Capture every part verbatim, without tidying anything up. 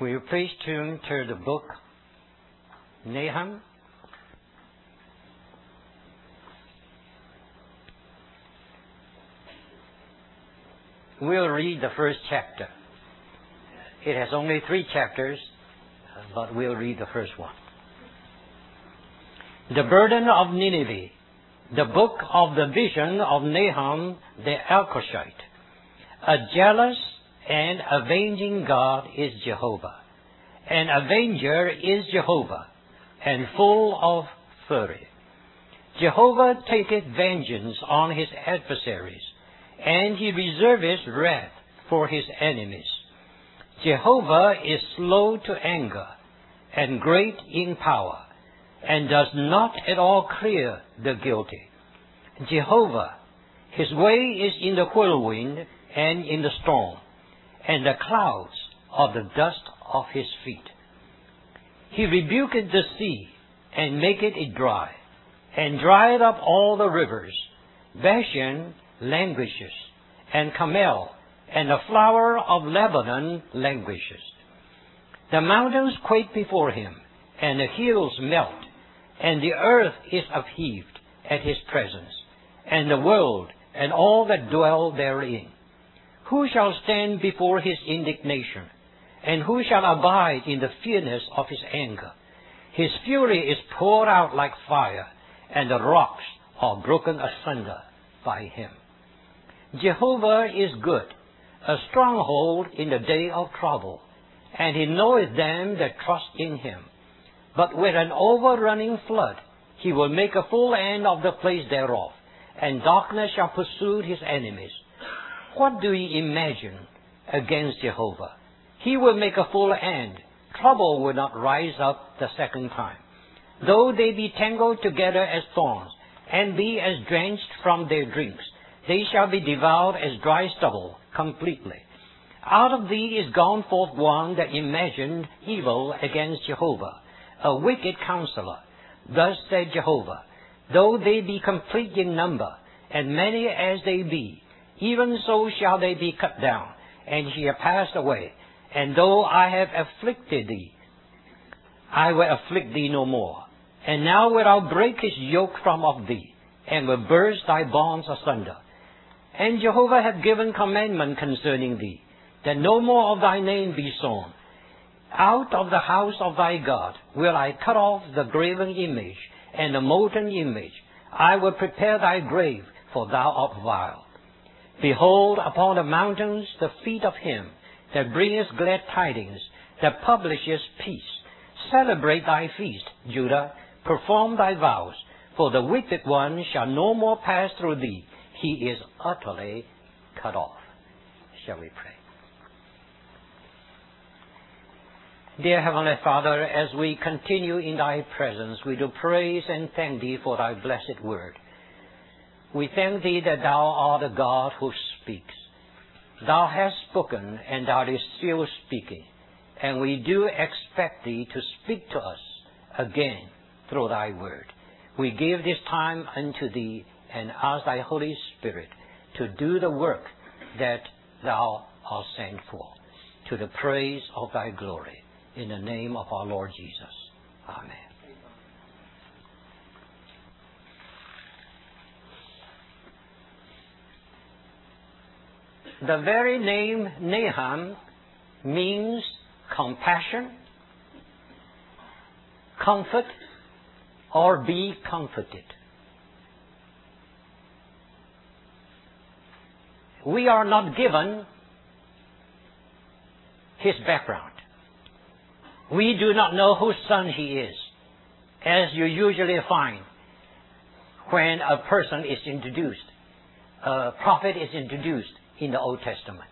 Will you please turn to the book Nahum? We'll read the first chapter. It has only three chapters, but we'll read the first one. The burden of Nineveh, the book of the vision of Nahum the Elkoshite. A jealous and avenging God is Jehovah. An avenger is Jehovah, and full of fury. Jehovah taketh vengeance on his adversaries, and he reserveth wrath for his enemies. Jehovah is slow to anger, and great in power, and does not at all clear the guilty. Jehovah, his way is in the whirlwind and in the storm, and the clouds of the dust of his feet. He rebuketh the sea, and maketh it dry, and drieth up all the rivers. Bashan languishes, and Carmel, and the flower of Lebanon languishes. The mountains quake before him, and the hills melt, and the earth is upheaved at his presence, and the world and all that dwell therein. Who shall stand before his indignation? And who shall abide in the fierceness of his anger? His fury is poured out like fire, and the rocks are broken asunder by him. Jehovah is good, a stronghold in the day of trouble, and he knoweth them that trust in him. But with an overrunning flood he will make a full end of the place thereof, and darkness shall pursue his enemies. What do ye imagine against Jehovah? He will make a full end. Trouble will not rise up the second time. Though they be tangled together as thorns, and be as drenched from their drinks, they shall be devoured as dry stubble completely. Out of thee is gone forth one that imagined evil against Jehovah, a wicked counselor. Thus said Jehovah, though they be complete in number, and many as they be, even so shall they be cut down, and shall pass away. And though I have afflicted thee, I will afflict thee no more. And now will I break his yoke from off thee, and will burst thy bonds asunder. And Jehovah hath given commandment concerning thee, that no more of thy name be sown. Out of the house of thy God will I cut off the graven image, and the molten image. I will prepare thy grave, for thou art vile. Behold, upon the mountains the feet of him that bringeth glad tidings, that publisheth peace. Celebrate thy feast, Judah, perform thy vows, for the wicked one shall no more pass through thee. He is utterly cut off. Shall we pray? Dear Heavenly Father, as we continue in thy presence, we do praise and thank thee for thy blessed word. We thank thee that thou art a God who speaks. Thou hast spoken, and thou art still speaking. And we do expect thee to speak to us again through thy word. We give this time unto thee, and ask thy Holy Spirit to do the work that thou art sent for, to the praise of thy glory. In the name of our Lord Jesus. Amen. The very name Nahum means compassion, comfort, or be comforted. We are not given his background. We do not know whose son he is, as you usually find when a person is introduced, a prophet is introduced in the Old Testament.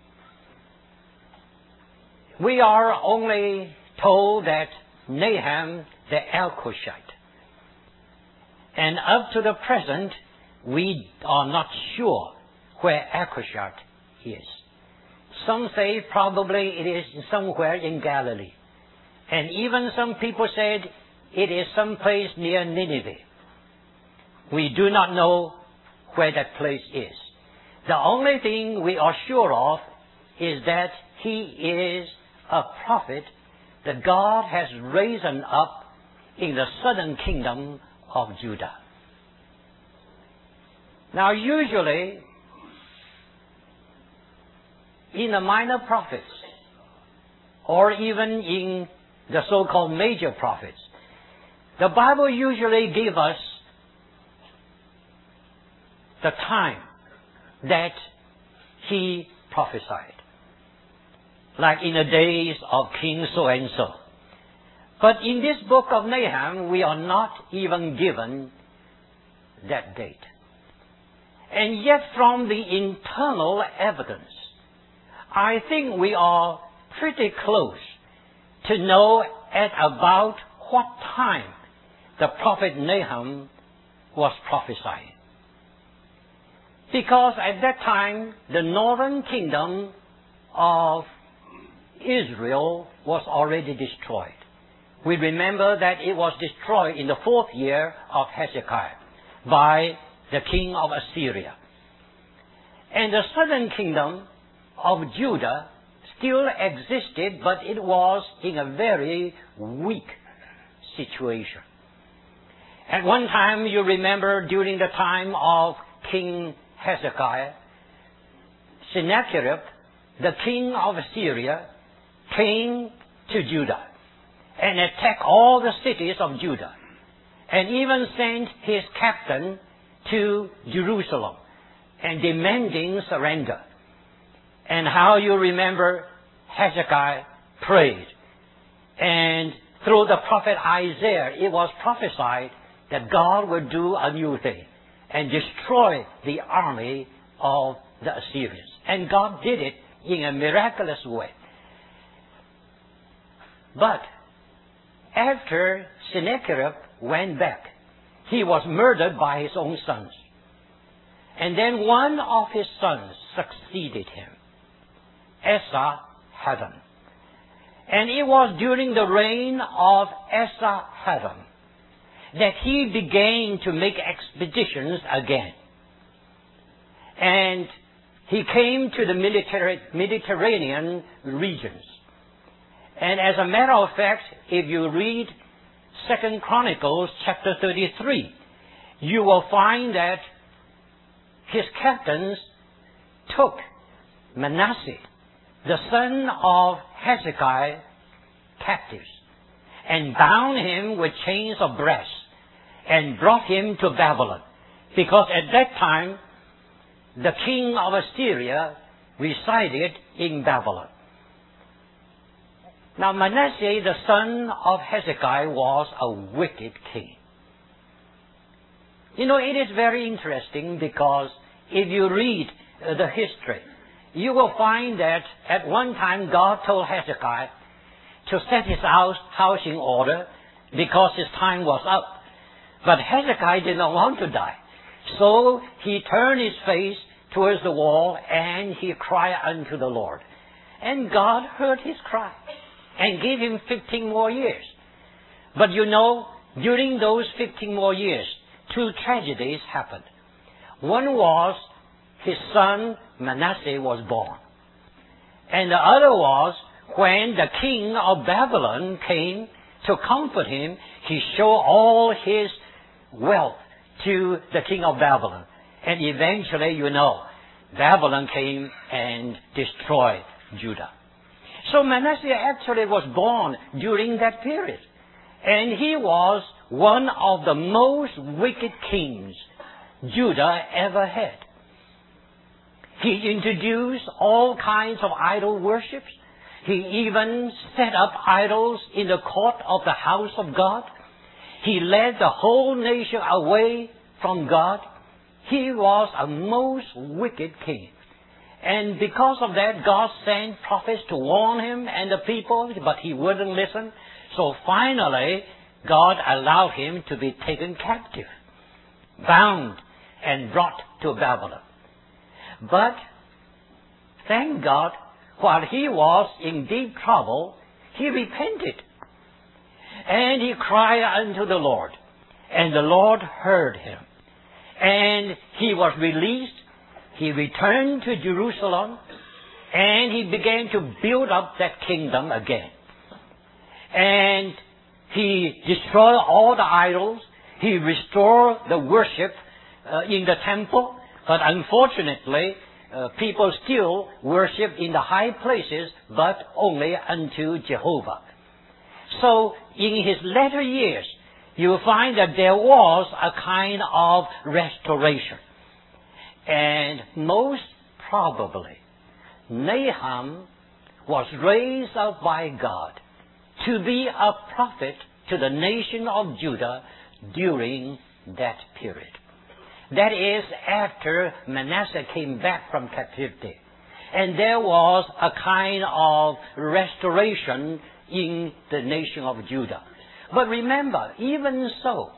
We are only told that Nahum the Elkoshite. And up to the present, we are not sure where Elkoshite is. Some say probably it is somewhere in Galilee. And even some people said it is someplace near Nineveh. We do not know where that place is. The only thing we are sure of is that he is a prophet that God has risen up in the southern kingdom of Judah. Now, usually, in the minor prophets, or even in the so-called major prophets, the Bible usually gives us the time that he prophesied, like in the days of King so-and-so. But in this book of Nahum, we are not even given that date. And yet from the internal evidence, I think we are pretty close to know at about what time the prophet Nahum was prophesying. Because at that time, the northern kingdom of Israel was already destroyed. We remember that it was destroyed in the fourth year of Hezekiah by the king of Assyria. And the southern kingdom of Judah still existed, but it was in a very weak situation. At one time, you remember, during the time of King Hezekiah, Sennacherib, the king of Assyria, came to Judah and attacked all the cities of Judah, and even sent his captain to Jerusalem and demanding surrender. And how you remember Hezekiah prayed, and through the prophet Isaiah it was prophesied that God would do a new thing and destroy the army of the Assyrians. And God did it in a miraculous way. But after Sennacherib went back, he was murdered by his own sons. And then one of his sons succeeded him, Esarhaddon. And it was during the reign of Esarhaddon that he began to make expeditions again. And he came to the Mediterranean regions. And as a matter of fact, if you read Second Chronicles chapter thirty-three, you will find that his captains took Manasseh, the son of Hezekiah, captives, and bound him with chains of brass and brought him to Babylon. Because at that time, the king of Assyria resided in Babylon. Now, Manasseh, the son of Hezekiah, was a wicked king. You know, it is very interesting because if you read uh, the history, you will find that at one time God told Hezekiah to set his house, house in order because his time was up. But Hezekiah did not want to die. So he turned his face towards the wall and he cried unto the Lord. And God heard his cry and gave him fifteen more years. But you know, during those fifteen more years, two tragedies happened. One was his son Manasseh was born. And the other was when the king of Babylon came to comfort him, he showed all his wealth to the king of Babylon. And eventually, you know, Babylon came and destroyed Judah. So Manasseh actually was born during that period. And he was one of the most wicked kings Judah ever had. He introduced all kinds of idol worships. He even set up idols in the court of the house of God. He led the whole nation away from God. He was a most wicked king. And because of that, God sent prophets to warn him and the people, but he wouldn't listen. So finally, God allowed him to be taken captive, bound, and brought to Babylon. But, thank God, while he was in deep trouble, he repented. And he cried unto the Lord. And the Lord heard him. And he was released. He returned to Jerusalem. And he began to build up that kingdom again. And he destroyed all the idols. He restored the worship uh, in the temple. But unfortunately, uh, people still worship in the high places, but only unto Jehovah. So in his latter years, you will find that there was a kind of restoration. And most probably, Nahum was raised up by God to be a prophet to the nation of Judah during that period. That is, after Manasseh came back from captivity. And there was a kind of restoration in the nation of Judah. But remember, even so,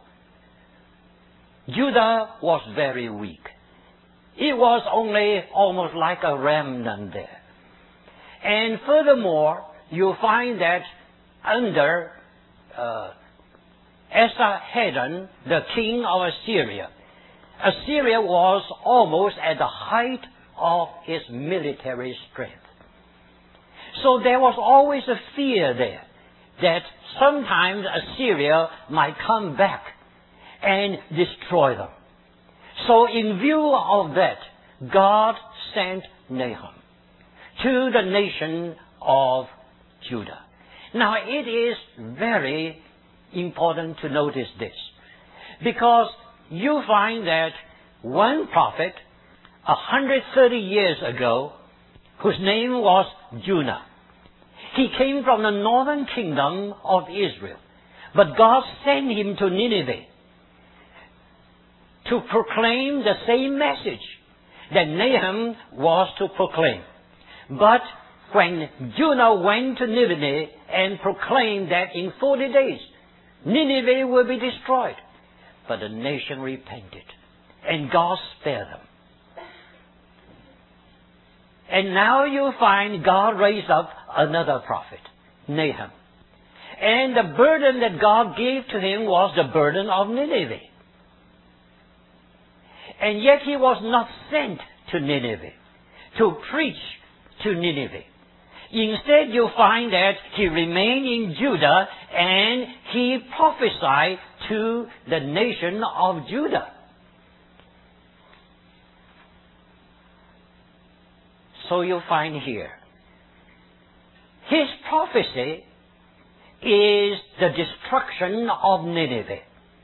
Judah was very weak. It was only almost like a remnant there. And furthermore, you'll find that under uh, Esarhaddon, the king of Assyria, Assyria was almost at the height of its military strength. So there was always a fear there that sometimes Assyria might come back and destroy them. So in view of that, God sent Nahum to the nation of Judah. Now it is very important to notice this, because you find that one prophet one hundred thirty years ago, whose name was Jonah, he came from the northern kingdom of Israel, but God sent him to Nineveh to proclaim the same message that Nahum was to proclaim. But when Jonah went to Nineveh and proclaimed that in forty days Nineveh will be destroyed, but the nation repented and God spared them. And now you find God raised up another prophet, Nahum. And the burden that God gave to him was the burden of Nineveh. And yet he was not sent to Nineveh to preach to Nineveh. Instead, you find that he remained in Judah and he prophesied to the nation of Judah. So you find here, his prophecy is the destruction of Nineveh.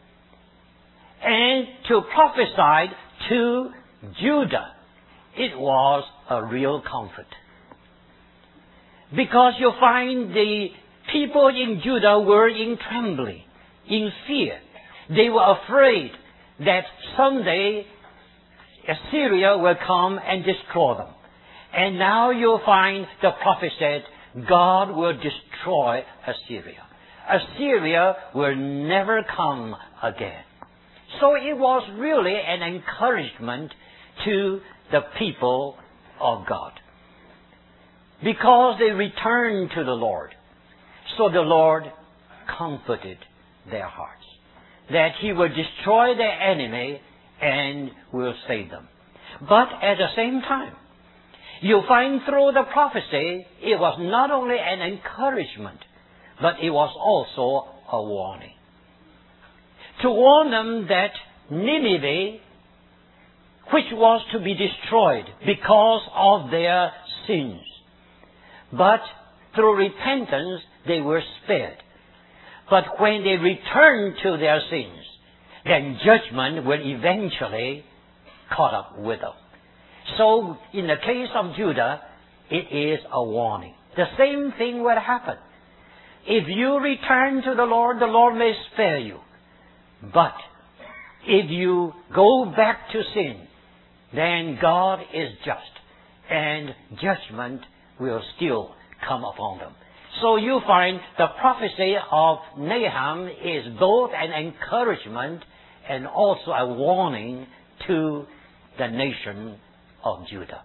And to prophesy to Judah, it was a real comfort. Because you find the people in Judah were in trembling, in fear. They were afraid that someday Assyria will come and destroy them. And now you'll find the prophet said, God will destroy Assyria. Assyria will never come again. So it was really an encouragement to the people of God, because they returned to the Lord. So the Lord comforted their hearts, that He will destroy their enemy and will save them. But at the same time, you find through the prophecy, it was not only an encouragement, but it was also a warning. To warn them that Nineveh, which was to be destroyed because of their sins, but through repentance they were spared. But when they returned to their sins, then judgment will eventually caught up with them. So in the case of Judah, it is a warning. The same thing will happen. If you return to the Lord, the Lord may spare you. But if you go back to sin, then God is just, and judgment will still come upon them. So you find the prophecy of Nahum is both an encouragement and also a warning to the nation of Judah.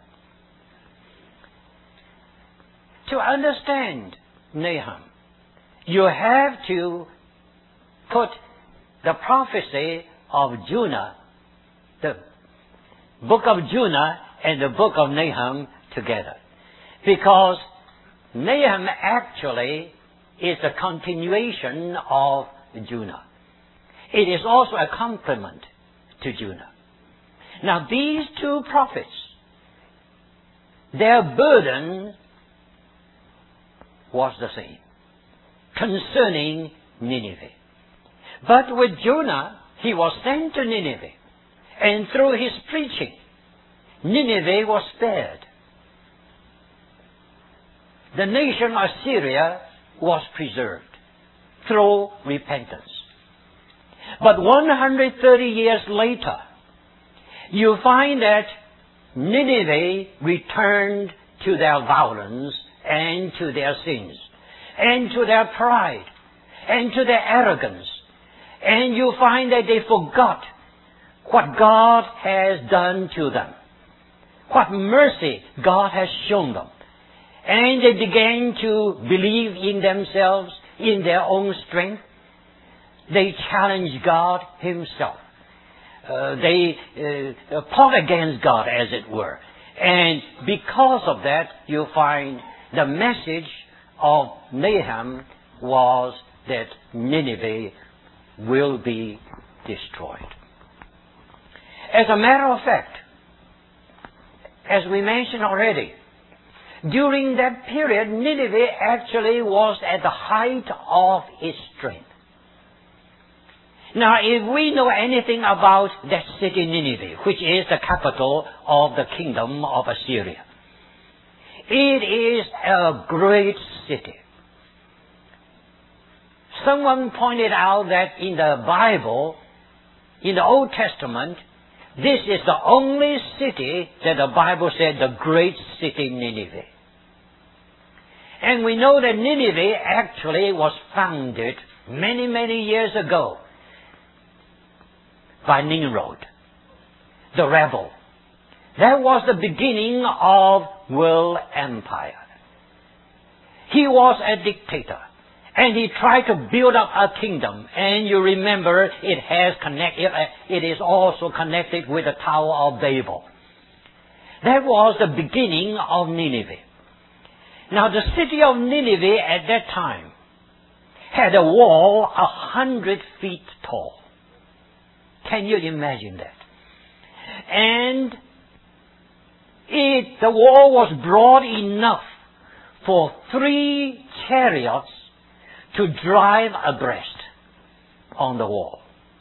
To understand Nahum, you have to put the prophecy of Jonah, the book of Jonah and the book of Nahum together. Because Nahum actually is a continuation of Jonah. It is also a complement to Jonah. Now these two prophets, their burden was the same concerning Nineveh. But with Jonah, he was sent to Nineveh, and through his preaching, Nineveh was spared. The nation Assyria was preserved through repentance. But one hundred thirty years later, you find that Nineveh returned to their violence and to their sins and to their pride and to their arrogance. And you find that they forgot what God has done to them, what mercy God has shown them. And they began to believe in themselves, in their own strength. They challenged God Himself. Uh, they uh, fought against God, as it were. And because of that, you find the message of Nahum was that Nineveh will be destroyed. As a matter of fact, as we mentioned already, during that period, Nineveh actually was at the height of its strength. Now, if we know anything about that city Nineveh, which is the capital of the kingdom of Assyria, it is a great city. Someone pointed out that in the Bible, in the Old Testament, this is the only city that the Bible said the great city Nineveh. And we know that Nineveh actually was founded many, many years ago by Nimrod, the rebel. That was the beginning of world empire. He was a dictator, and he tried to build up a kingdom. And you remember, it has connected. It is also connected with the Tower of Babel. That was the beginning of Nineveh. Now, the city of Nineveh at that time had a wall a hundred feet tall. Can you imagine that? And it, the wall was broad enough for three chariots to drive abreast on the wall.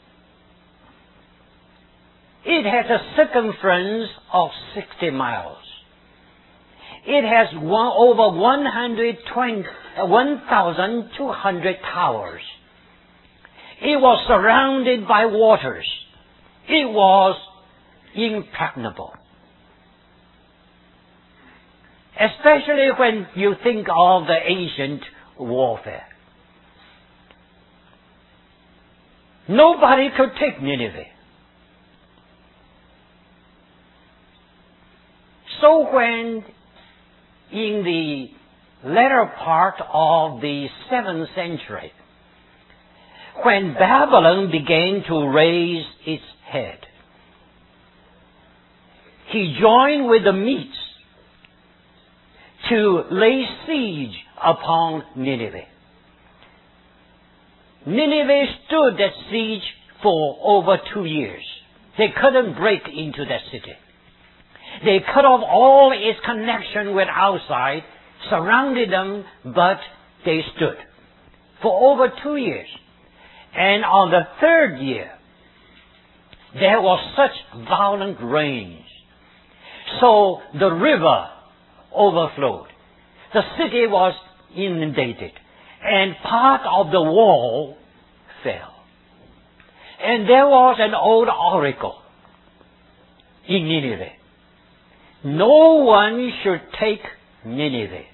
It has a circumference of sixty miles. It has one, over one thousand two hundred towers. It was surrounded by waters. It was impregnable. Especially when you think of the ancient warfare. Nobody could take Nineveh. So when in the latter part of the seventh century, when Babylon began to raise its head, he joined with the Medes to lay siege upon Nineveh. Nineveh stood that siege for over two years. They couldn't break into that city. They cut off all its connection with outside, surrounded them, but they stood for over two years. And on the third year, there was such violent rains. So the river overflowed. The city was inundated. And part of the wall fell. And there was an old oracle in Nineveh. No one should take Nineveh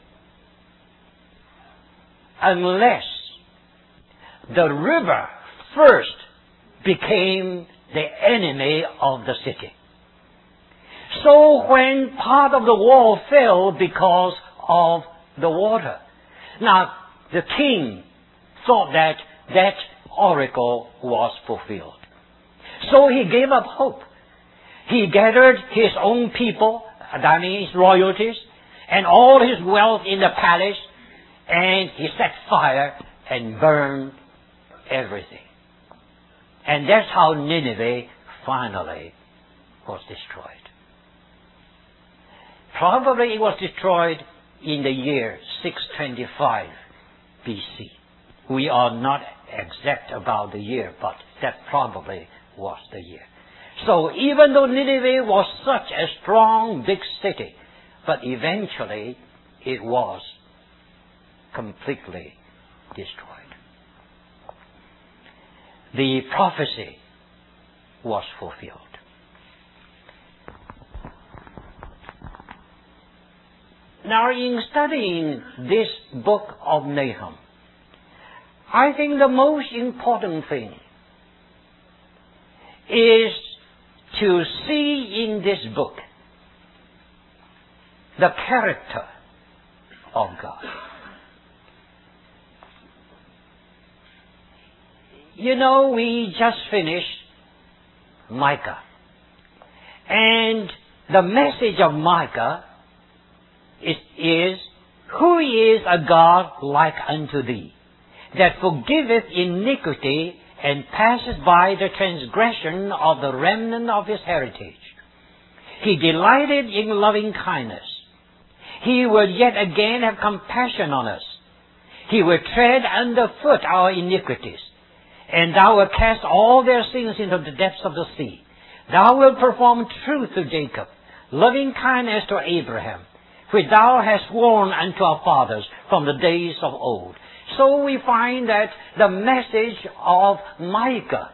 unless the river first became the enemy of the city. So when part of the wall fell because of the water, now the king thought that that oracle was fulfilled. So he gave up hope. He gathered his own people, that means royalties, and all his wealth in the palace, and he set fire and burned everything. And that's how Nineveh finally was destroyed. Probably it was destroyed in the year six twenty-five B C. We are not exact about the year, but that probably was the year. So even though Nineveh was such a strong, big city, but eventually it was completely destroyed. The prophecy was fulfilled. Now, in studying this book of Nahum, I think the most important thing is to see in this book the character of God. You know, we just finished Micah. And the message of Micah is, is, who is a God like unto thee, that forgiveth iniquity and passes by the transgression of the remnant of his heritage. He delighted in loving kindness. He will yet again have compassion on us. He will tread underfoot our iniquities, and thou wilt cast all their sins into the depths of the sea. Thou wilt perform truth to Jacob, loving kindness to Abraham, which thou hast sworn unto our fathers from the days of old. So we find that the message of Micah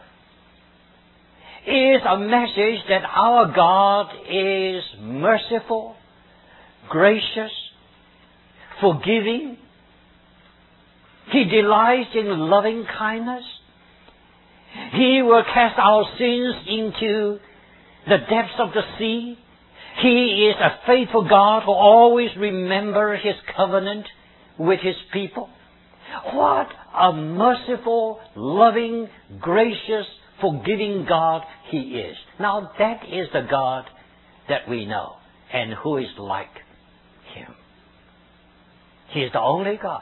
is a message that our God is merciful, gracious, forgiving. He delights in loving kindness. He will cast our sins into the depths of the sea. He is a faithful God who always remembers His covenant with His people. What a merciful, loving, gracious, forgiving God He is. Now that is the God that we know, and who is like Him. He is the only God.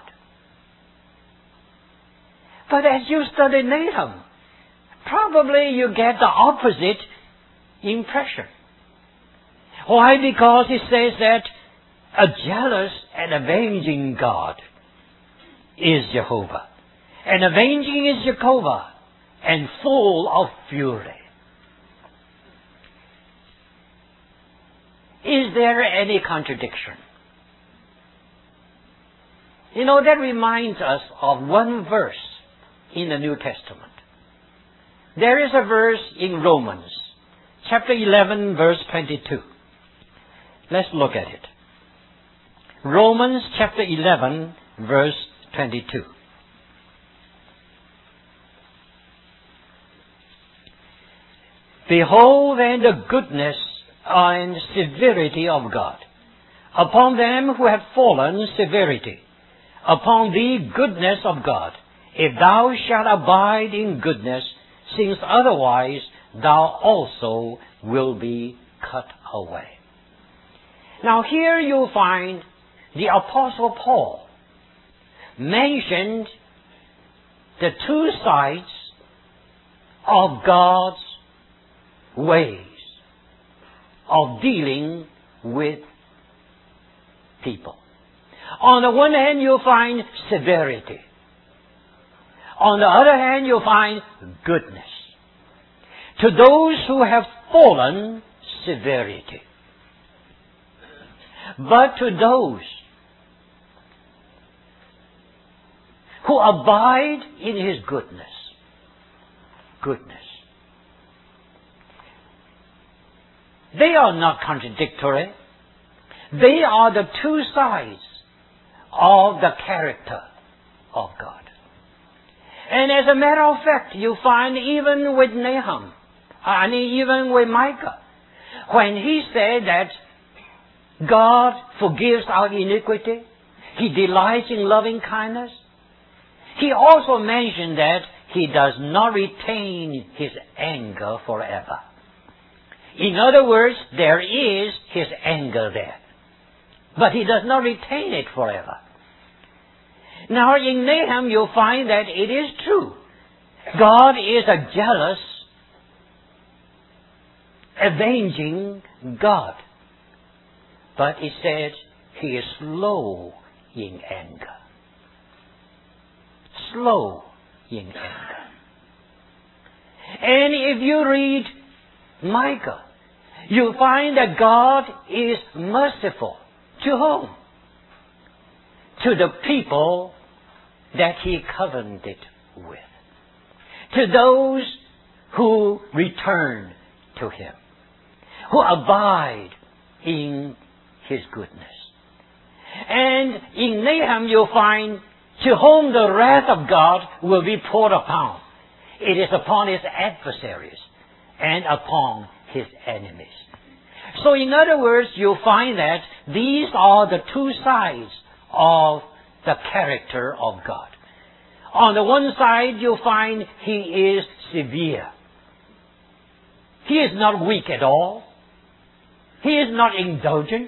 But as you study Nahum, probably you get the opposite impression. Why? Because it says that a jealous and avenging God is Jehovah. And avenging is Jehovah, and full of fury. Is there any contradiction? You know, that reminds us of one verse in the New Testament. There is a verse in Romans, chapter eleven, verse twenty-two. Let's look at it. Romans chapter eleven, verse twenty-two. Behold then the goodness and severity of God. Upon them who have fallen, severity. Upon thee, goodness of God. If thou shalt abide in goodness, since otherwise thou also will be cut away. Now here you'll find the Apostle Paul mentioned the two sides of God's ways of dealing with people. On the one hand, you'll find severity. On the other hand, you'll find goodness. To those who have fallen, severity. But to those who abide in His goodness, goodness. They are not contradictory. They are the two sides of the character of God. And as a matter of fact, you find even with Nahum, I mean even with Micah, when he said that God forgives our iniquity, He delights in loving kindness, he also mentioned that He does not retain His anger forever. In other words, there is His anger there, but he does not retain it forever. Now in Nahum you'll find that it is true. God is a jealous, avenging God. But it says he is slow in anger. Slow in anger. And if you read Micah, you find that God is merciful. To whom? To the people that he covenanted with. To those who return to him. Who abide in his goodness. And in Nahum you'll find to whom the wrath of God will be poured upon. It is upon his adversaries and upon his enemies. So in other words, you'll find that these are the two sides of the character of God. On the one side, you'll find he is severe. He is not weak at all. He is not indulgent,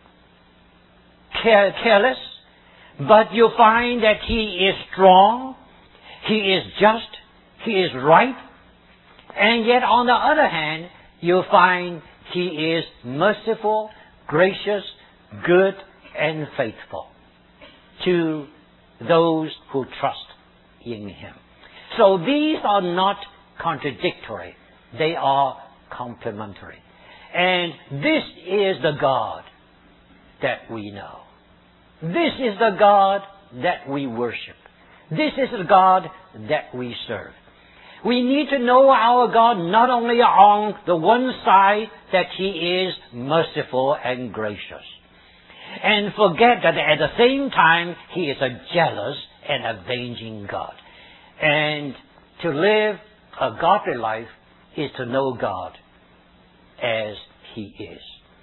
care, careless, but you'll find that he is strong, he is just, he is right, and yet on the other hand, you'll find he is merciful, gracious, good, and faithful to those who trust in him. So these are not contradictory. They are complementary. And this is the God that we know. This is the God that we worship. This is the God that we serve. We need to know our God not only on the one side that he is merciful and gracious, and forget that at the same time he is a jealous and avenging God. And to live a godly life is to know God as he is.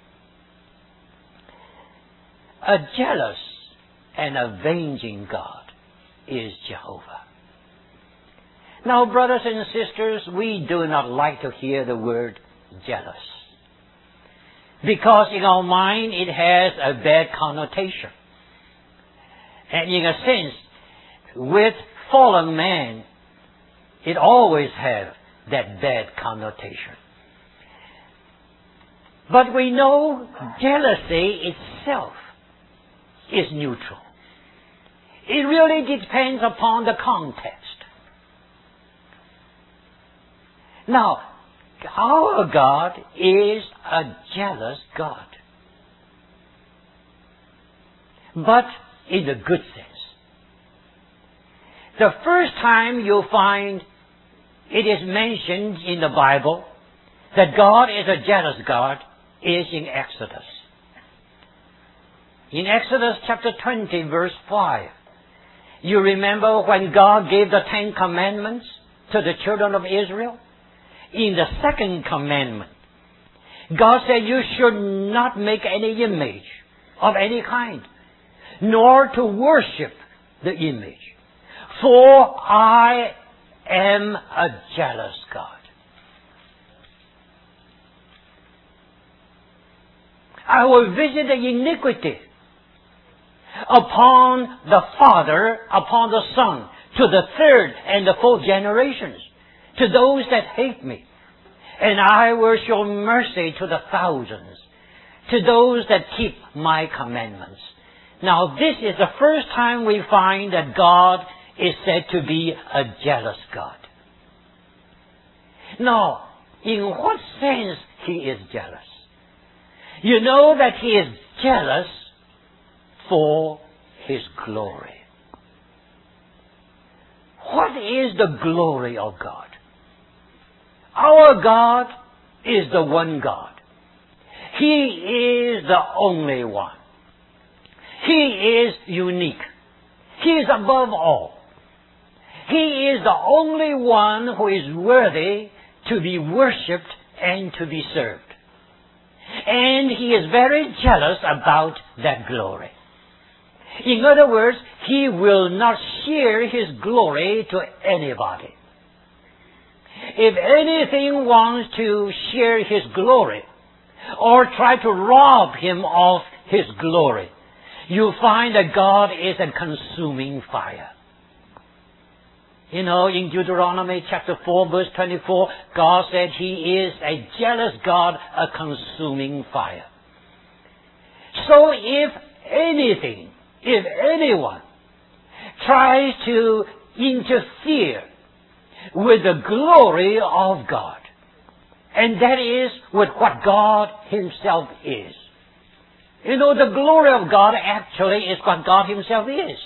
A jealous and avenging God is Jehovah. Now, brothers and sisters, we do not like to hear the word jealous, because in our mind it has a bad connotation. And in a sense, with fallen man, it always has that bad connotation. But we know jealousy itself is neutral. It really depends upon the context. Now, our God is a jealous God, but in a good sense. The first time you'll find it is mentioned in the Bible that God is a jealous God is in Exodus. In Exodus chapter twenty, verse five, you remember when God gave the Ten Commandments to the children of Israel? In the second commandment, God said, you should not make any image of any kind, nor to worship the image, for I am a jealous God. I will visit the iniquity upon the father, upon the son, to the third and the fourth generations, to those that hate me. And I will show mercy to the thousands, to those that keep my commandments. Now, this is the first time we find that God is said to be a jealous God. Now, in what sense he is jealous? You know that he is jealous for his glory. What is the glory of God? Our God is the one God. He is the only one. He is unique. He is above all. He is the only one who is worthy to be worshipped and to be served. And he is very jealous about that glory. In other words, he will not share his glory to anybody. If anything wants to share his glory or try to rob him of his glory, you find that God is a consuming fire. You know, in Deuteronomy chapter four, verse twenty-four, God said He is a jealous God, a consuming fire. So if anything, if anyone tries to interfere with the glory of God, and that is with what God Himself is. You know, the glory of God actually is what God Himself is.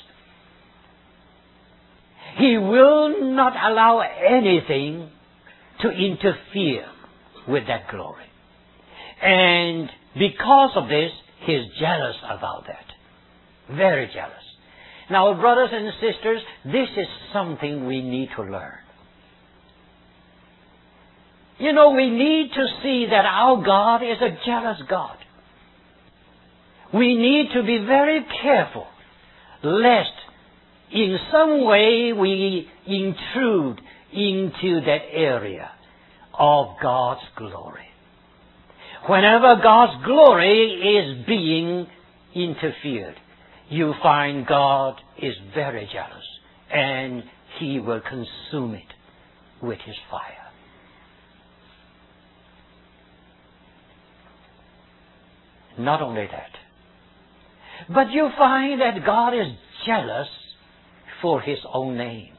He will not allow anything to interfere with that glory. And because of this, He is jealous about that. Very jealous. Now, brothers and sisters, this is something we need to learn. You know, we need to see that our God is a jealous God. We need to be very careful lest in some way we intrude into that area of God's glory. Whenever God's glory is being interfered, you find God is very jealous and He will consume it with His fire. Not only that, but you find that God is jealous for His own name.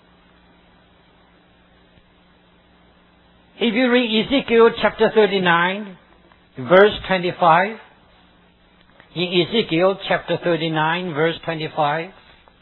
If you read Ezekiel chapter thirty-nine, verse twenty-five, in Ezekiel chapter thirty-nine, verse twenty-five,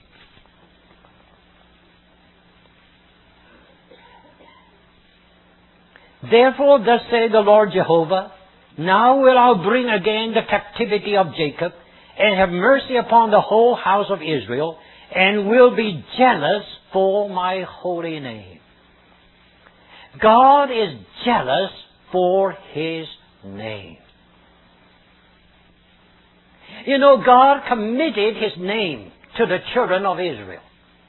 therefore thus saith the Lord Jehovah, now will I bring again the captivity of Jacob, and have mercy upon the whole house of Israel, and will be jealous for my holy name. God is jealous for His name. You know, God committed His name to the children of Israel.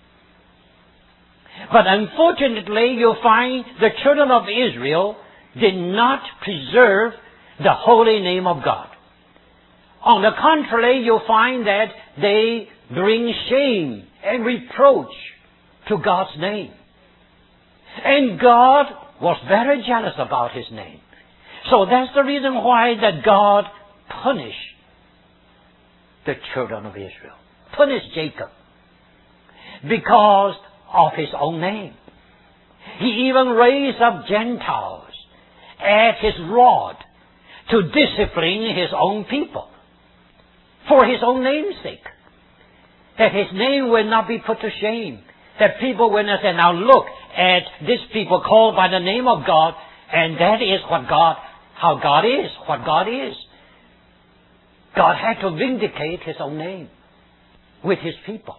But unfortunately, you find the children of Israel did not preserve the holy name of God. On the contrary, you find that they bring shame and reproach to God's name. And God was very jealous about His name. So that's the reason why that God punished the children of Israel. Punished Jacob. Because of His own name. He even raised up Gentiles at His rod to discipline His own people. For His own name's sake. That His name will not be put to shame. That people will not say, now look at this people called by the name of God, and that is what God, how God is, what God is. God had to vindicate His own name with His people.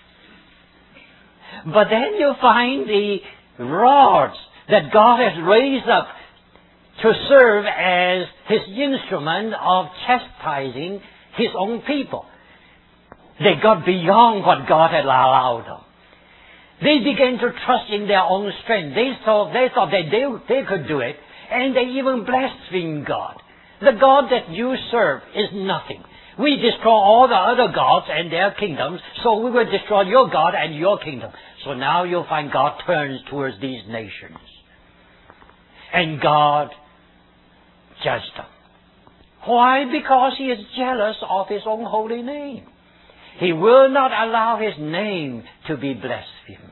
But then you find the rods that God has raised up to serve as His instrument of chastising His own people. They got beyond what God had allowed them. They began to trust in their own strength. They thought, they thought that they, they could do it, and they even blasphemed God. The God that you serve is nothing. We destroy all the other gods and their kingdoms, so we will destroy your God and your kingdom. So now you'll find God turns towards these nations. And God judged them. Why? Because He is jealous of His own holy name. He will not allow His name to be blasphemed.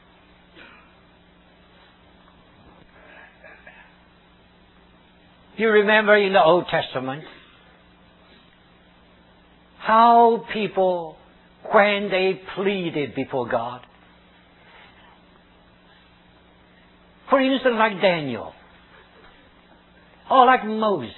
You remember in the Old Testament how people, when they pleaded before God, for instance, like Daniel, or like Moses,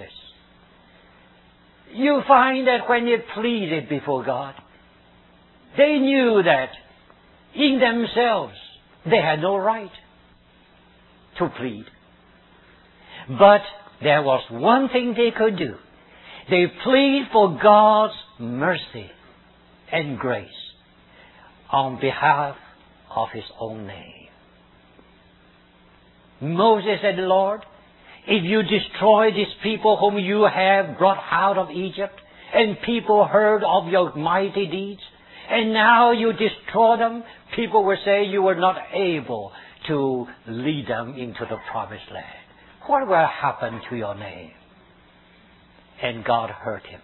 you find that when they pleaded before God, they knew that in themselves they had no right to plead. But there was one thing they could do. They plead for God's mercy and grace on behalf of His own name. Moses said, Lord, if you destroy these people whom you have brought out of Egypt, and people heard of your mighty deeds, and now you destroy them, people will say you were not able to lead them into the promised land. What will happen to your name? And God heard him.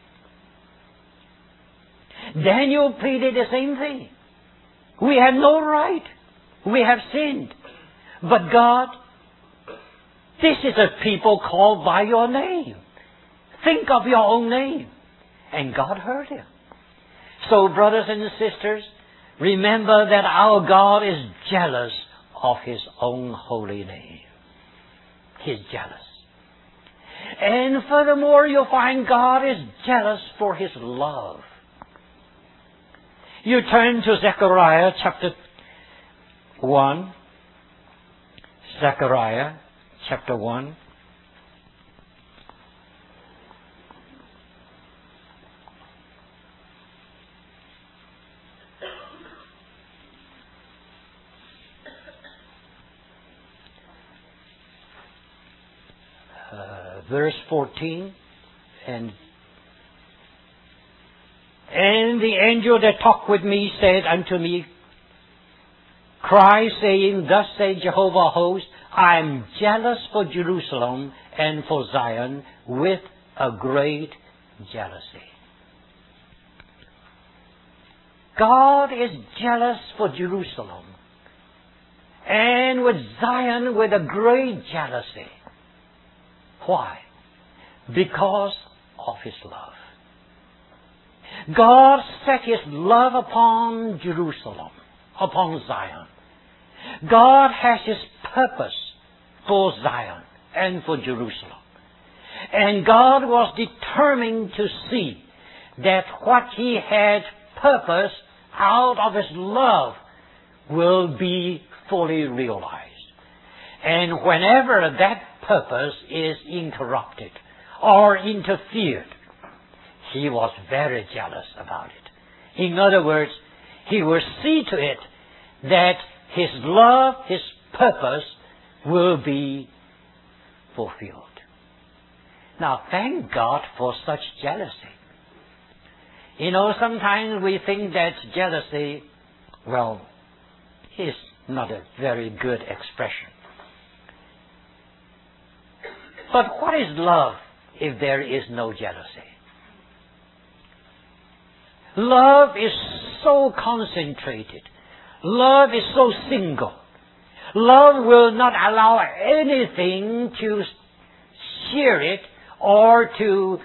Daniel pleaded the same thing. We have no right. We have sinned. But God, this is a people called by your name. Think of your own name. And God heard him. So, brothers and sisters, remember that our God is jealous of His own holy name. He's jealous. And furthermore, you'll find God is jealous for His love. You turn to Zechariah chapter one. Zechariah chapter one. Uh, verse fourteen. And And the angel that talked with me said unto me, Cry, saying, Thus saith Jehovah of hosts, I am jealous for Jerusalem and for Zion with a great jealousy. God is jealous for Jerusalem and with Zion with a great jealousy. Why? Because of His love. God set His love upon Jerusalem, upon Zion. God has His purpose for Zion and for Jerusalem. And God was determined to see that what He had purposed out of His love will be fully realized. And whenever that purpose is interrupted or interfered, He was very jealous about it. In other words, He will see to it that His love, His purpose will be fulfilled. Now, thank God for such jealousy. You know, sometimes we think that jealousy, well, is not a very good expression. But what is love if there is no jealousy? Love is so concentrated. Love is so single. Love will not allow anything to share it or to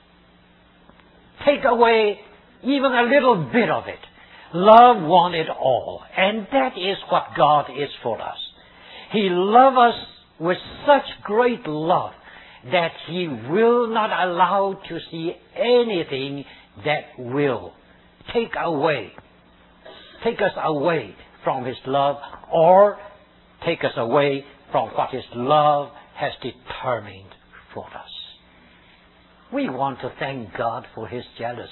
take away even a little bit of it. Love wants it all. And that is what God is for us. He loves us with such great love that He will not allow to see anything that will take away, take us away from His love or take us away from what His love has determined for us. We want to thank God for His jealousy.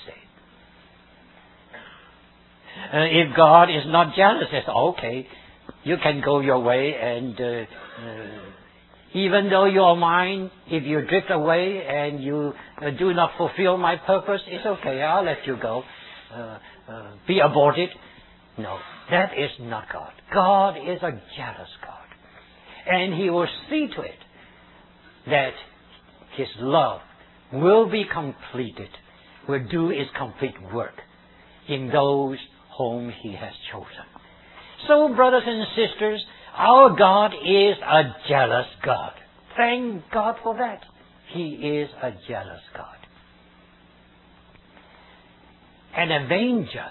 Uh, if God is not jealous, it's okay. You can go your way, and uh, uh, even though your mind, if you drift away and you uh, do not fulfill my purpose, it's okay. I'll let you go. Uh, uh, be aborted. No, that is not God. God is a jealous God. And He will see to it that His love will be completed, will do its complete work in those whom He has chosen. So, brothers and sisters, our God is a jealous God. Thank God for that. He is a jealous God. An avenger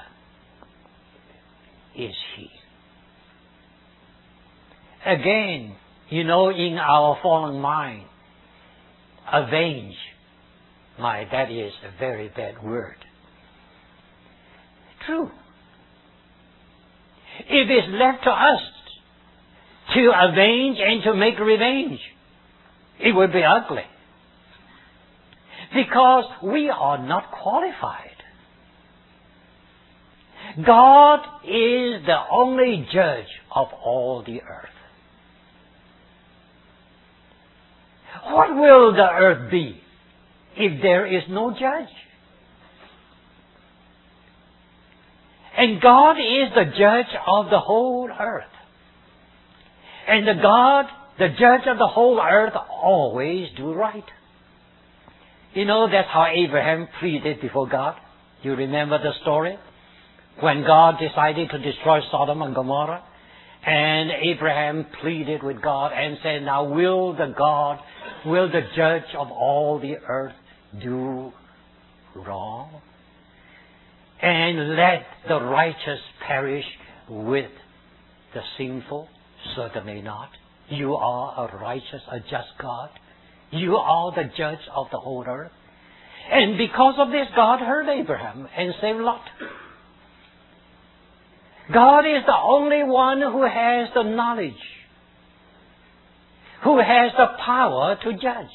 is He. Again, you know, in our fallen mind, avenge, my, that is a very bad word. True. If it's left to us to avenge and to make revenge, it will be ugly. Because we are not qualified. God is the only judge of all the earth. What will the earth be if there is no judge? And God is the judge of the whole earth. And the God, the judge of the whole earth, always do right. You know, that's how Abraham pleaded before God. You remember the story? When God decided to destroy Sodom and Gomorrah, and Abraham pleaded with God and said, now will the God, will the judge of all the earth do wrong? And let the righteous perish with the sinful? Certainly not. You are a righteous, a just God. You are the judge of the whole earth. And because of this, God heard Abraham and saved Lot. God is the only one who has the knowledge, who has the power to judge.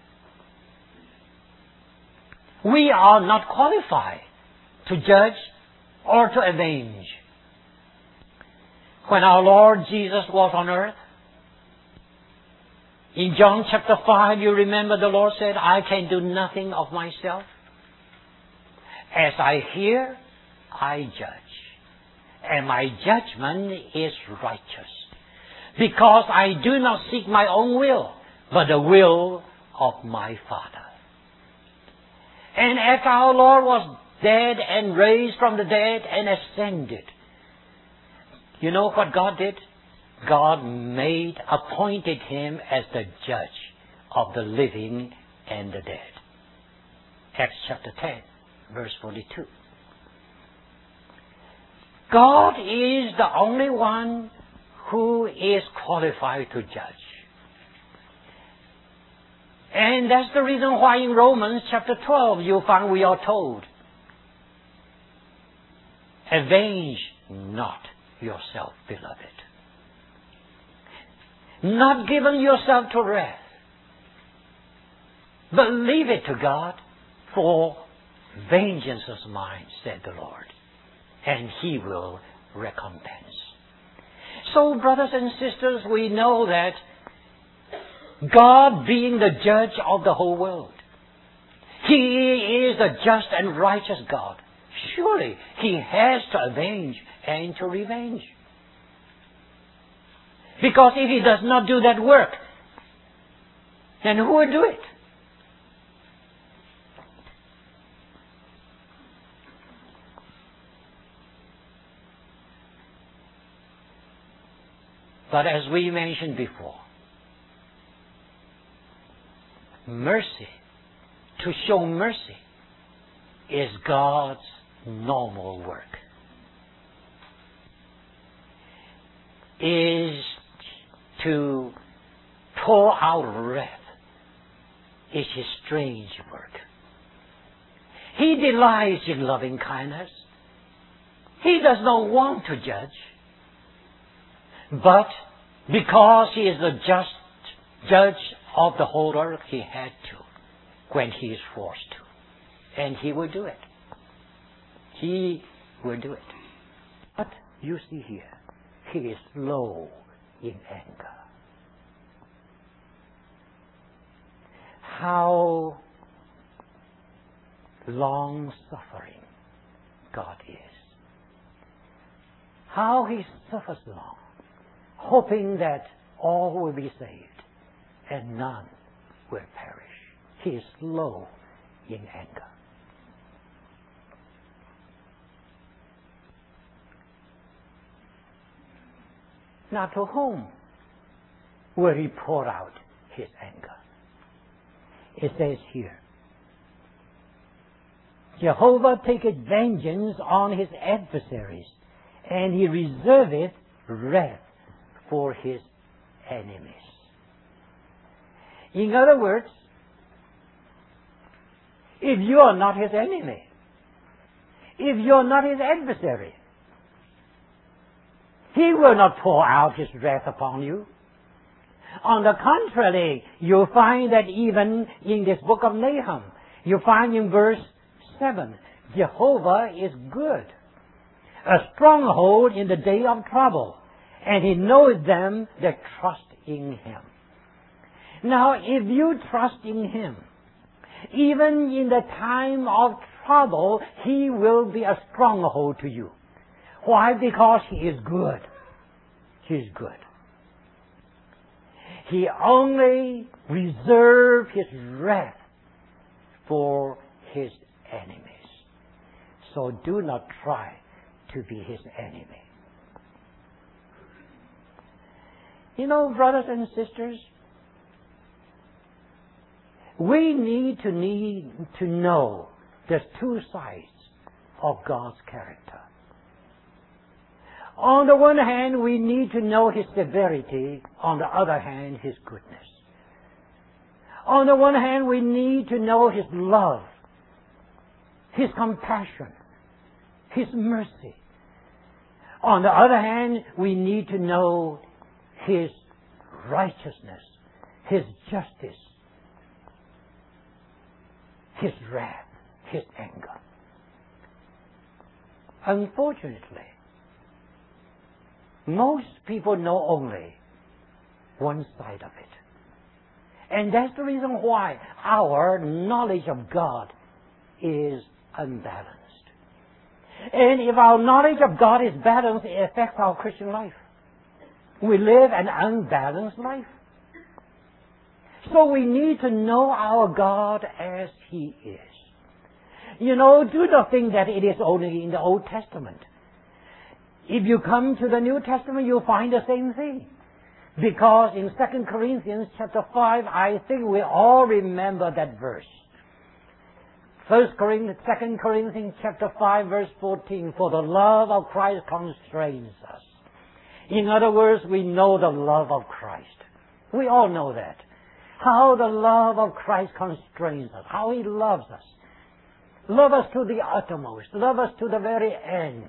We are not qualified to judge or to avenge. When our Lord Jesus was on earth, in John chapter five, you remember the Lord said, I can do nothing of myself. As I hear, I judge. And my judgment is righteous. Because I do not seek my own will, but the will of my Father. And as our Lord was dead and raised from the dead and ascended, you know what God did? God made, appointed him as the judge of the living and the dead. Acts chapter ten, verse forty-two. God is the only one who is qualified to judge. And that's the reason why in Romans chapter twelve you find we are told, avenge not yourself, beloved. Not giving yourself to wrath, but leave it to God, for vengeance is mine, said the Lord, and He will recompense. So, brothers and sisters, we know that God being the judge of the whole world, He is a just and righteous God. Surely He has to avenge and to revenge. Because if He does not do that work, then who will do it? But as we mentioned before, mercy, to show mercy, is God's normal work. Is to pour out wrath is His strange work. He delights in loving kindness. He does not want to judge. But because He is the just judge of the whole earth, He had to when He is forced to. And He will do it. He will do it. But you see here, He is slow in anger. How long-suffering God is. How He suffers long, hoping that all will be saved and none will perish. He is slow in anger. Now, to whom will He pour out His anger? It says here, Jehovah taketh vengeance on His adversaries, and He reserveth wrath for His enemies. In other words, if you are not His enemy, if you are not His adversary, He will not pour out His wrath upon you. On the contrary, you find that even in this book of Nahum, you find in verse seven, Jehovah is good, a stronghold in the day of trouble, and He knows them that trust in Him. Now, if you trust in Him, even in the time of trouble, He will be a stronghold to you. Why? Because He is good. He is good. He only reserves His wrath for His enemies. So do not try to be His enemy. You know, brothers and sisters, we need to need to know there's two sides of God's character. On the one hand, we need to know His severity. On the other hand, His goodness. On the one hand, we need to know His love, His compassion, His mercy. On the other hand, we need to know His righteousness, His justice, His wrath, His anger. Unfortunately, most people know only one side of it. And that's the reason why our knowledge of God is unbalanced. And if our knowledge of God is balanced, it affects our Christian life. We live an unbalanced life. So we need to know our God as He is. You know, do not think that it is only in the Old Testament. If you come to the New Testament, you'll find the same thing. Because in Second Corinthians chapter five, I think we all remember that verse. First Corinthians, Second Corinthians chapter five, verse fourteen, for the love of Christ constrains us. In other words, we know the love of Christ. We all know that. How the love of Christ constrains us. How He loves us. Love us to the uttermost. Love us to the very end.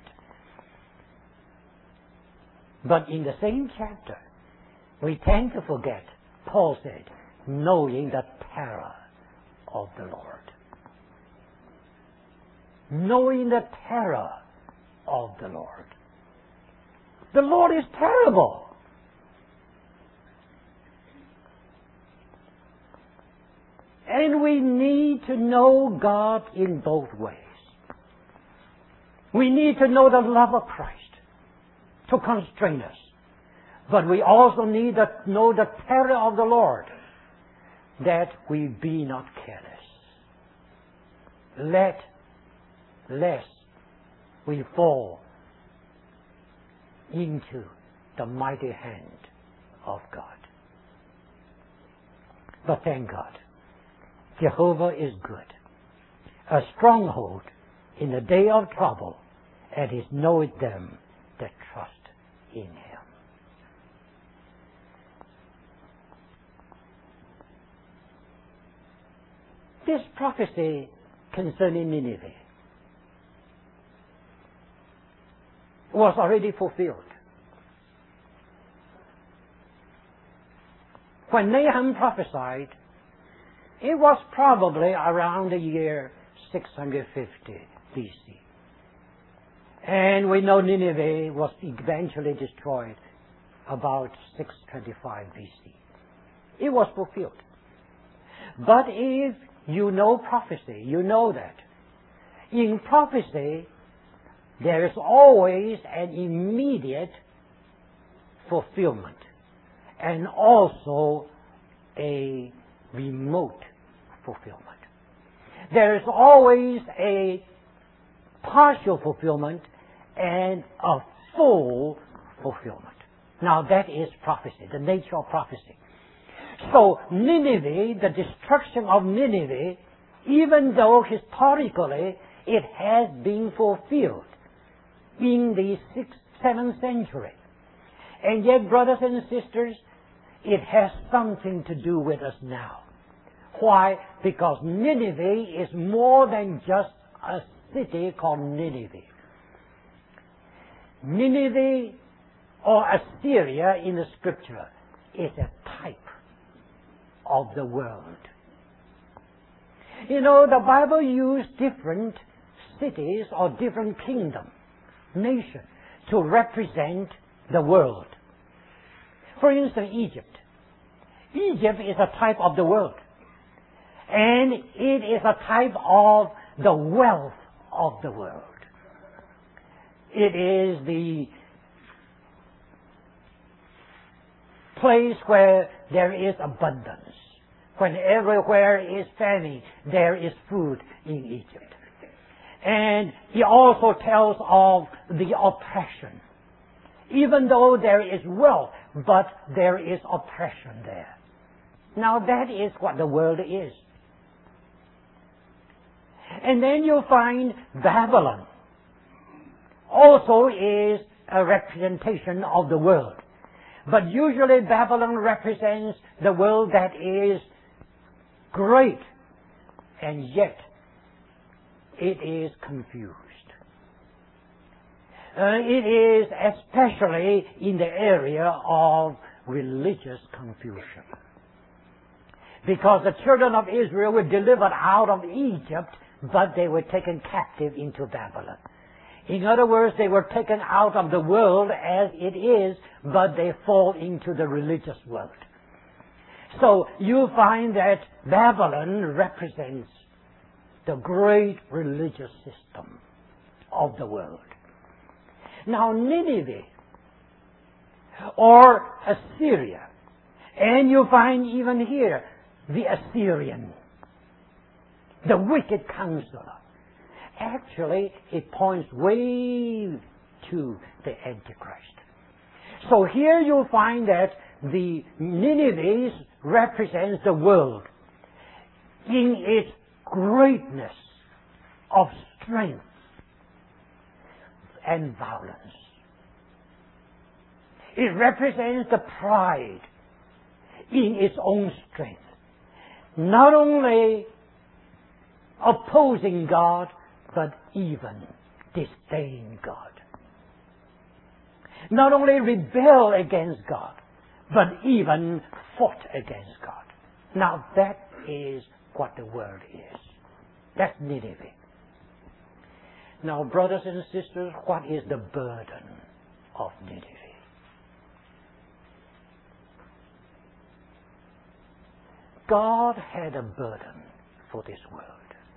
But in the same chapter, we tend to forget, Paul said, knowing the terror of the Lord. Knowing the terror of the Lord. The Lord is terrible. And we need to know God in both ways. We need to know the love of Christ to constrain us. But we also need to know the terror of the Lord, that we be not careless. Let, lest we fall into the mighty hand of God. But thank God, Jehovah is good, a stronghold in the day of trouble, and He knoweth them that trust in Him. This prophecy concerning Nineveh was already fulfilled. When Nahum prophesied, it was probably around the year six hundred fifty B C. And we know Nineveh was eventually destroyed about six twenty-five B C. It was fulfilled. But if you know prophecy, you know that in prophecy there is always an immediate fulfillment and also a remote fulfillment. There is always a partial fulfillment and a full fulfillment. Now that is prophecy, the nature of prophecy. So Nineveh, the destruction of Nineveh, even though historically it has been fulfilled in the sixth, seventh century, and yet, brothers and sisters, it has something to do with us now. Why? Because Nineveh is more than just a city called Nineveh. Nineveh or Assyria in the Scripture is a type of the world. You know, the Bible used different cities or different kingdoms, nations, to represent the world. For instance, Egypt. Egypt is a type of the world. And it is a type of the wealth of the world. It is the place where there is abundance. When everywhere is famine, there is food in Egypt. And he also tells of the oppression. Even though there is wealth, but there is oppression there. Now that is what the world is. And then you'll find Babylon also is a representation of the world. But usually Babylon represents the world that is great, and yet it is confused. Uh, it is especially in the area of religious confusion. Because the children of Israel were delivered out of Egypt, but they were taken captive into Babylon. In other words, they were taken out of the world as it is, but they fall into the religious world. So you find that Babylon represents the great religious system of the world. Now Nineveh, or Assyria, and you find even here the Assyrian, the wicked counselor. Actually, it points way to the Antichrist. So here you'll find that the Nineveh represents the world in its greatness of strength and violence. It represents the pride in its own strength. Not only opposing God, but even disdain God. Not only rebel against God, but even fought against God. Now that is what the world is. That's Nineveh. Now, brothers and sisters, what is the burden of Nineveh? God had a burden for this world.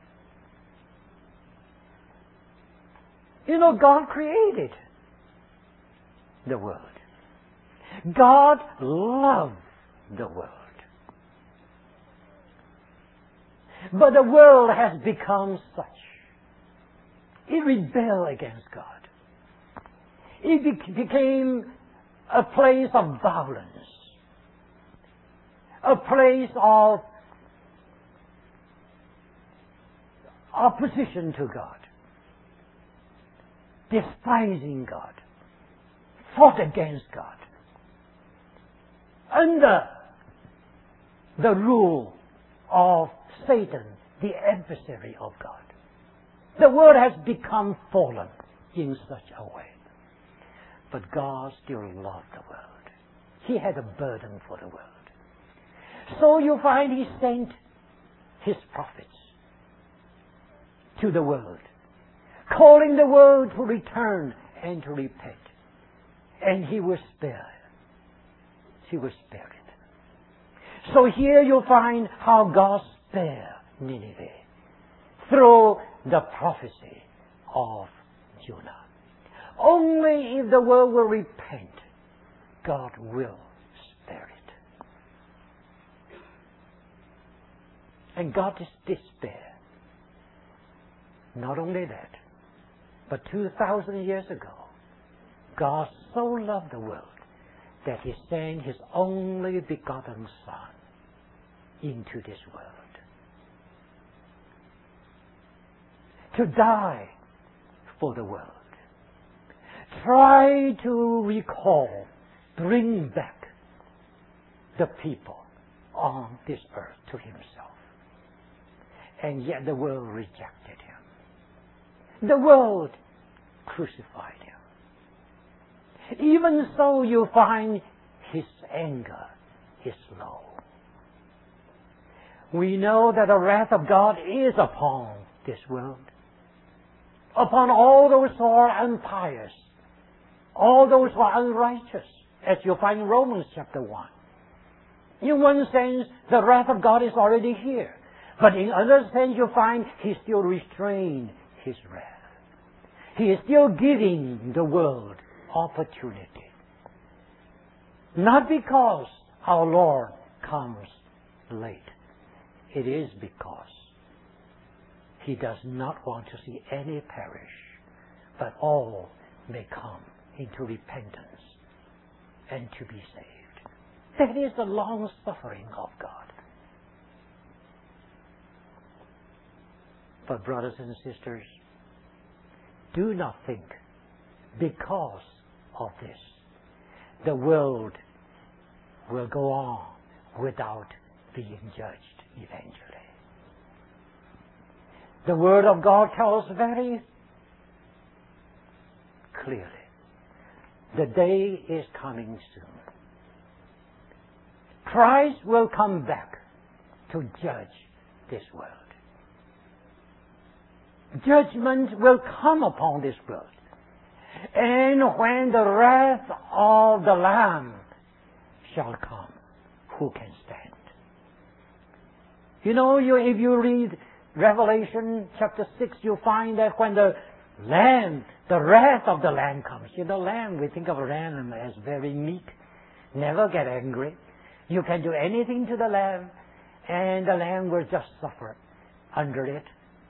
You know, God created the world. God loved the world. But the world has become such. It rebelled against God. It be- became a place of violence. A place of opposition to God. Despising God. Fought against God. Under the rule of Satan, the adversary of God. The world has become fallen in such a way. But God still loved the world. He had a burden for the world. So you find He sent His prophets to the world, calling the world to return and to repent. And He was spared. He was spared. So here you find how God spared Nineveh through the prophecy of Jonah. Only if the world will repent, God will spare it. And God is despair. Not only that, but two thousand years ago, God so loved the world that He sent His only begotten Son into this world to die for the world. Try to recall, bring back the people on this earth to Himself. And yet the world rejected Him. The world crucified Him. Even so, you find His anger is low. We know that the wrath of God is upon this world, upon all those who are impious, all those who are unrighteous, as you find in Romans chapter one. In one sense, the wrath of God is already here. But in another sense, you find He still restrained His wrath. He is still giving the world opportunity. Not because our Lord comes late. It is because He does not want to see any perish, but all may come into repentance and to be saved. That is the long suffering of God. But brothers and sisters, do not think because of this the world will go on without being judged eventually. The Word of God tells very clearly, the day is coming soon. Christ will come back to judge this world. Judgment will come upon this world. And when the wrath of the Lamb shall come, who can stand? You know, you, if you read Revelation chapter six, you find that when the Lamb, the wrath of the Lamb comes. You know, Lamb, we think of a lamb as very meek, never get angry. You can do anything to the Lamb, and the Lamb will just suffer under it.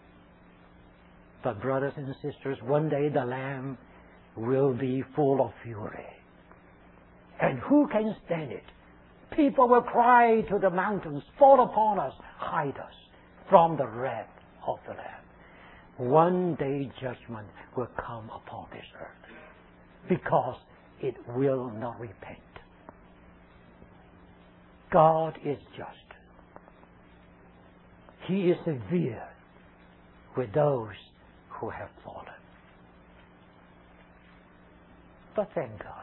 But brothers and sisters, one day the Lamb will be full of fury. And who can stand it? People will cry to the mountains, fall upon us, hide us from the wrath of the Lamb. One day judgment will come upon this earth because it will not repent. God is just. He is severe with those who have fallen. But thank God,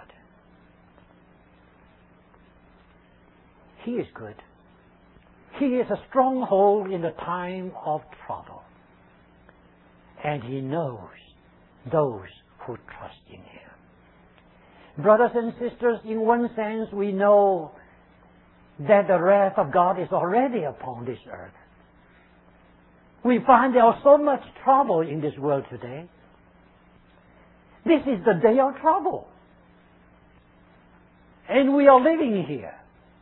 He is good. He is a stronghold in the time of trouble. And He knows those who trust in Him. Brothers and sisters, in one sense we know that the wrath of God is already upon this earth. We find there is so much trouble in this world today. This is the day of trouble. And we are living here.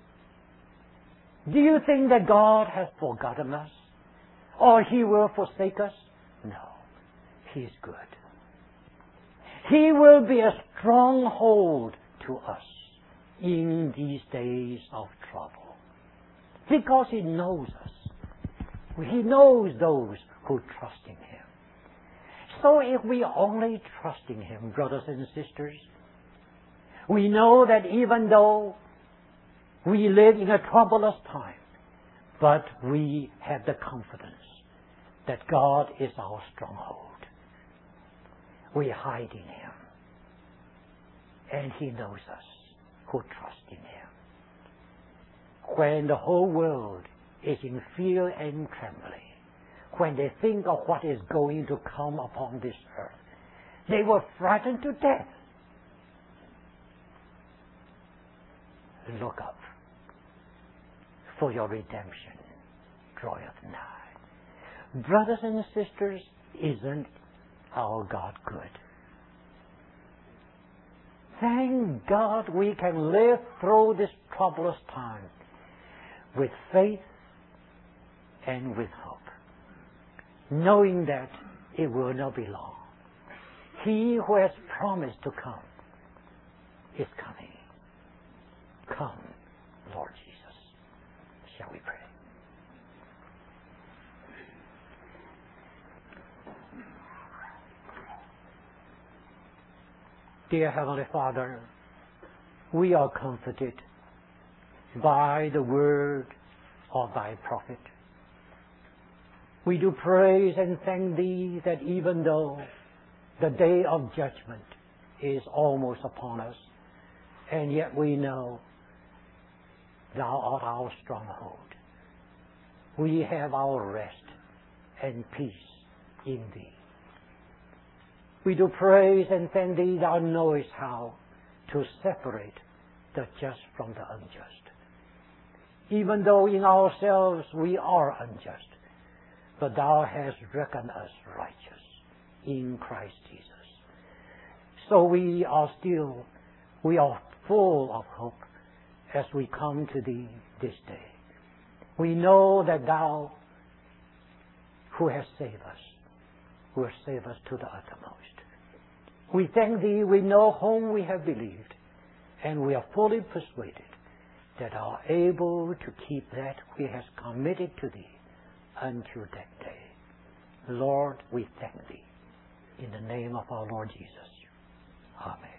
Do you think that God has forgotten us? Or He will forsake us? No. He is good. He will be a stronghold to us in these days of trouble. Because He knows us. He knows those who trust in Him. So if we only trust in Him, brothers and sisters, we know that even though we live in a troublous time, but we have the confidence that God is our stronghold. We hide in Him. And He knows us who trust in Him. When the whole world is in fear and trembling, when they think of what is going to come upon this earth, they were frightened to death. Look up, for your redemption draweth nigh. Brothers and sisters, isn't our God good? Thank God we can live through this troublous time with faith and with hope, knowing that it will not be long. He who has promised to come is coming. Come, Lord Jesus. Shall we pray? Dear Heavenly Father, we are comforted by the word of Thy prophet. We do praise and thank Thee that even though the day of judgment is almost upon us, and yet we know Thou art our stronghold. We have our rest and peace in Thee. We do praise and thank Thee, Thou knowest how to separate the just from the unjust. Even though in ourselves we are unjust, but Thou hast reckoned us righteous in Christ Jesus. So we are still, we are full of hope as we come to Thee this day. We know that Thou, who hast saved us, will save us to the uttermost. We thank Thee, we know whom we have believed, and we are fully persuaded that are able to keep that we have committed to Thee until that day. Lord, we thank Thee. In the name of our Lord Jesus. Amen.